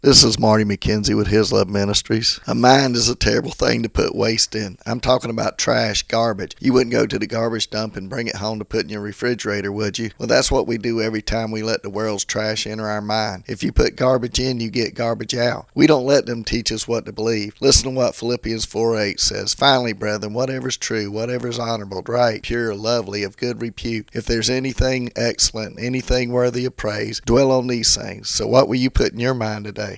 This is Marty McKenzie with His Love Ministries. A mind is a terrible thing to put waste in. I'm talking about trash, garbage. You wouldn't go to the garbage dump and bring it home to put in your refrigerator, would you? Well, that's what we do every time we let the world's trash enter our mind. If you put garbage in, you get garbage out. We don't let them teach us what to believe. Listen to what Philippians 4:8 says. Finally, brethren, whatever's true, whatever's honorable, right, pure, lovely, of good repute, if there's anything excellent, anything worthy of praise, dwell on these things. So what will you put in your mind today?